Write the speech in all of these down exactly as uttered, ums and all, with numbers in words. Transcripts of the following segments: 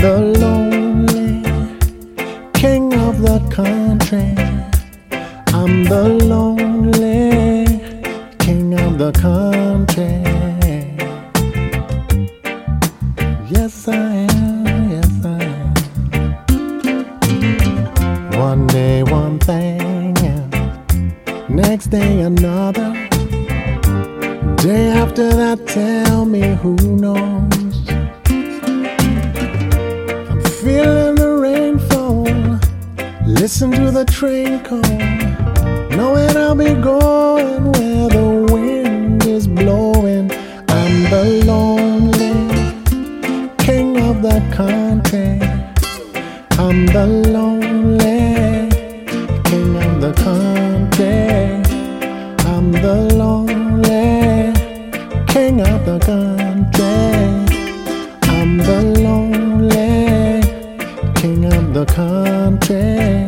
the lonely king of the country. I'm the lonely king of the country. Yes, I am. Yes, I am. One day, one thing, next day, another. Day after that, tell me who knows. I'm feeling the rain fall, listen to the train call, knowing I'll be going where the wind is blowing. I'm the lonely king of the country. I'm the lonely king of the country. I'm the lonely king of the country. I'm the lonely king of the country.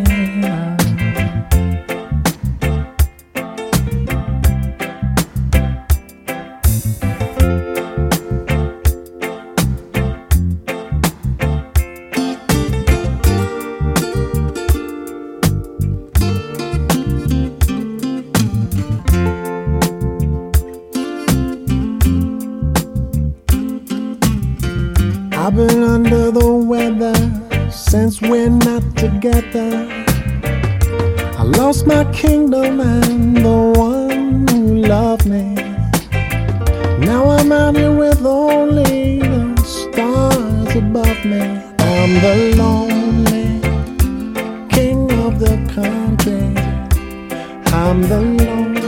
I've been under the weather since we're not together. I lost my kingdom and the one who loved me. Now I'm out here with only the stars above me. I'm the lonely king of the country. I'm the lonely